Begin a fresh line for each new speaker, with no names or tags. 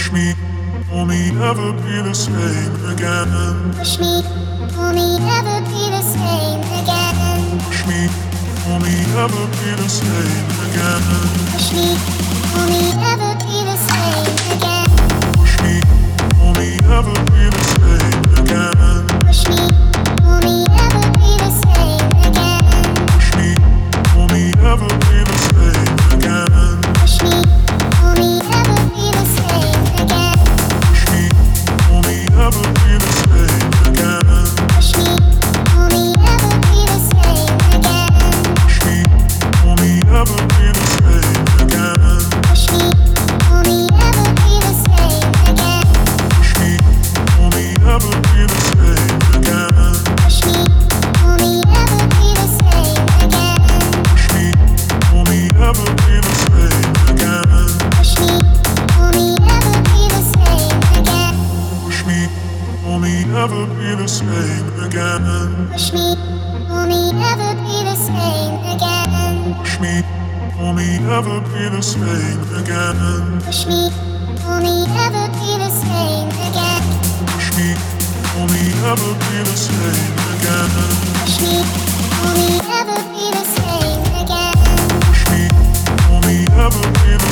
Push me, pull me, never be the same again.
Push me, pull me, never be the same again.
Push me, pull me, never be the same again.
Push me, pull me, never be the same again.
Push me, pull me, never be the same again.
Push me, pull me, never be the same again.
Push me, pull me, never be the same again.
Push me, pull me, never be the same again.
Push me, pull me, never be the same again.
Push me, pull me, never be the same again.
Push me, pull me, never be the same again.
Push me, pull me, never be the same again.
Push me, pull me, never be the same again.
Push me, pull me, never be the same again.
Push me, pull me, never be the same again.
Push me, pull me, never be the same again.
Push me, pull me, never be the same again.
Push me, pull me, never be the same again.
Push me, pull me, never be the same again.
Push me, pull me, never be the same again.
Push me, pull me, never be the same again.
Push me, pull me, never be the same again.
Push me, pull me, never be the